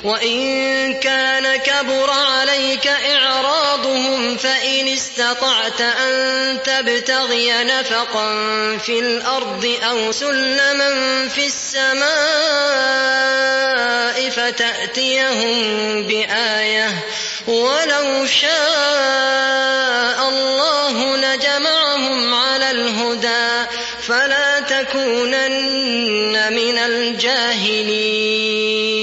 وإن كان كبر عليك إعراضهم فإن استطعت أن تبتغي نفقا في الأرض أو سلما في السماء فتأتيهم بآية ولو شاء الله لجمعهم على الهدى فلا تكونن من الجاهلين.